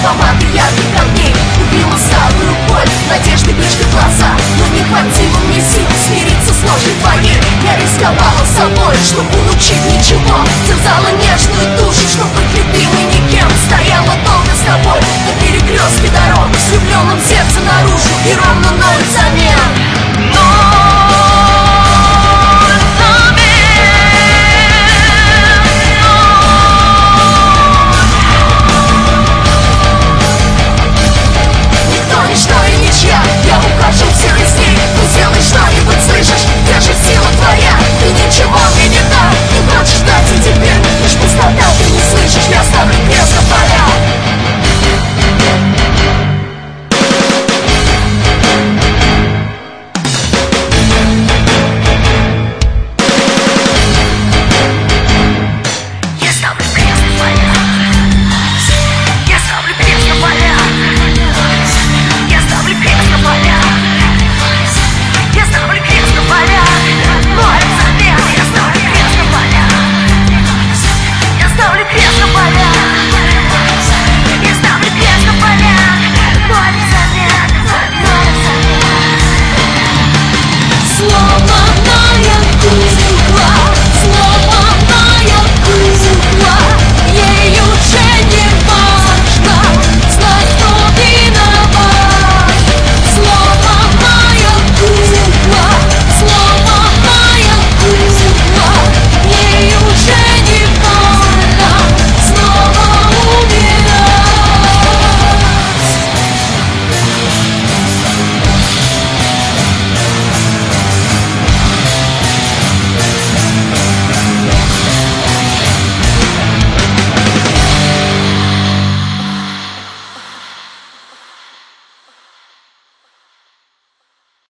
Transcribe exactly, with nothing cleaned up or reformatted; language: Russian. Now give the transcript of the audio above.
ароматы ярких огней. Убила старую боль, надежды ближние глаза, но не хватило мне сил смириться с ложью твоей. Я рисковала собой, чтобы получить ничего, терзала нежную душу, чтобы быть любимой никем. Стояла долго с тобой на перекрестке дорог, с влюбленным сердцем наружу и ровно ноль взамен. Но